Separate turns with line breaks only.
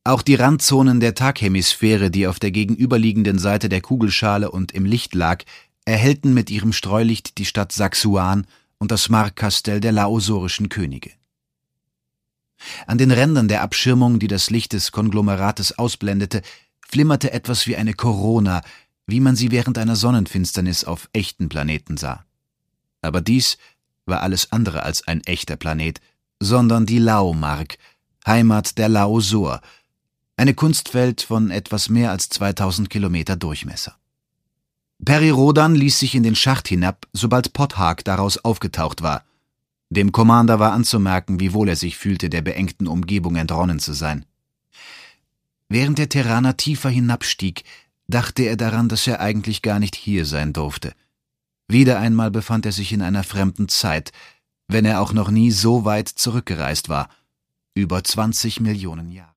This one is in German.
Auch die Randzonen der Taghemisphäre, die auf der gegenüberliegenden Seite der Kugelschale und im Licht lag, erhellten mit ihrem Streulicht die Stadt Saxuan und das Markkastell der laosorischen Könige. An den Rändern der Abschirmung, die das Licht des Konglomerates ausblendete, flimmerte etwas wie eine Korona, wie man sie während einer Sonnenfinsternis auf echten Planeten sah. Aber dies war alles andere als ein echter Planet, sondern die Lao-Mark, Heimat der Laosor, eine Kunstwelt von etwas mehr als 2000 Kilometer Durchmesser. Peri Rodan ließ sich in den Schacht hinab, sobald Pothak daraus aufgetaucht war. Dem Commander war anzumerken, wie wohl er sich fühlte, der beengten Umgebung entronnen zu sein. Während der Terraner tiefer hinabstieg, dachte er daran, dass er eigentlich gar nicht hier sein durfte. Wieder einmal befand er sich in einer fremden Zeit, wenn er auch noch nie so weit zurückgereist war. Über 20 Millionen Jahre.